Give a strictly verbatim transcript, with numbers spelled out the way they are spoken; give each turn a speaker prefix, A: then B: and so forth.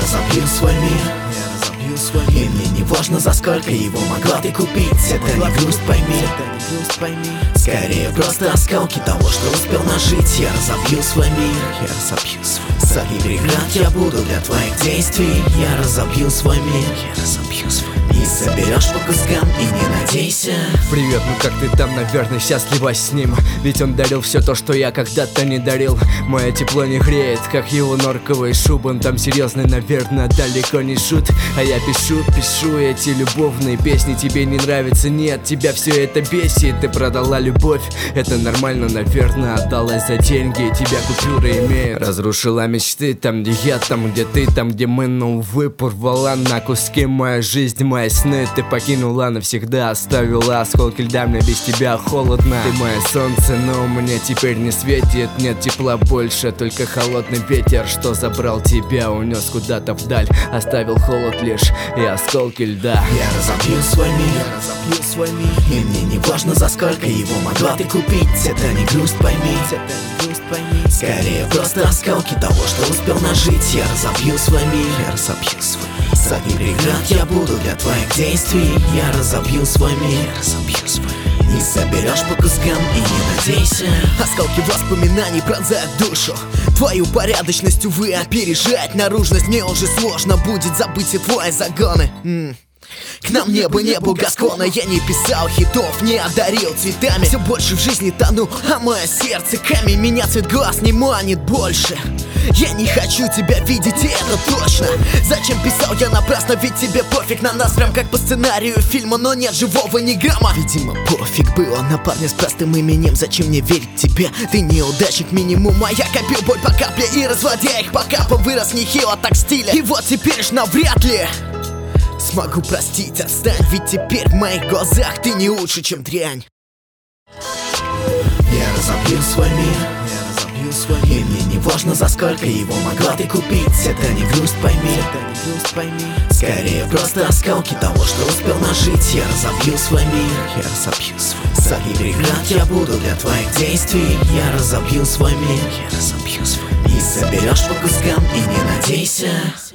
A: разобью свой мир, я разобью свой мир. И мне не важно, за сколько его могла ты купить. Это не грусть, пойми, это не грусть, пойми. Скорее просто осколки того, что успел нажить. Я разобью свой мир, я разобью свой мир. За преград я буду для твоих действий. Я разобью свой мир, я разобью свой мир. И соберешь по кускам, и не надейся.
B: Привет, ну как ты там, наверное, счастлива с ним. Ведь он дарил все то, что я когда-то не дарил. Мое тепло не греет, как его норковый шуб. Он там серьезный, наверное, далеко не шут. А я пишу, пишу эти любовные песни. Тебе не нравится, нет, тебя все это бесит. Ты продала любовь, это нормально, наверное. Отдалась за деньги, тебя купюры имеют. Разрушила мечты там, где я, там, где ты, там, где мы, но увы, порвала на куски моя жизнь, мои сны. Ты покинула навсегда, оставила осколки льда, мне без тебя холодно. Ты мое солнце, но мне теперь не светит. Нет тепла больше, только холодный ветер, что забрал тебя, унес куда-то вдаль. Оставил холод лишь и осколки льда.
A: Я разобью свой мир, я разобью свой мир. И мне не важно, за сколько его могла ты купить. Это не грусть, пойми, это не грусть, пойми. Скорее просто осколки того, что успел нажить. Я разобью свой мир, я разобью свой мир. За преград я буду для твоих действий. Я разобью свой мир, я разобью свой мир. Не соберешь по кускам и не надейся. Осколки воспоминаний пронзают душу. Твою порядочность, увы, опережать наружность. Мне уже сложно будет забыть и твои загоны. М-м. К нам небо, небо Гаскона. Я не писал хитов, не одарил цветами. Все больше в жизни тону, а мое сердце камень. Меня цвет глаз не манит больше. Я не хочу тебя видеть, и это точно. Зачем писал я напрасно, ведь тебе пофиг на нас. Прям как по сценарию фильма, но нет живого ни грамма. Видимо, пофиг было на парня с простым именем. Зачем мне верить тебе? Ты неудачник минимум. А я копил боль по капле и разводя их по капам. Вырос нехило так в стиле. И вот теперь ж навряд ли смогу простить, отстань, ведь теперь в моих глазах ты не лучше, чем дрянь. Я разобью свой мир, я разобью свой мир. И мне не важно, за сколько его могла ты купить. Это не грусть, пойми, это не грусть, пойми. Скорее просто осколки того, что успел нажить. Я разобью свой мир, я разобью свой мир. За преград я буду для твоих действий. Я разобью свой мир, я разобью свой мир. И соберешь по кускам и не надейся.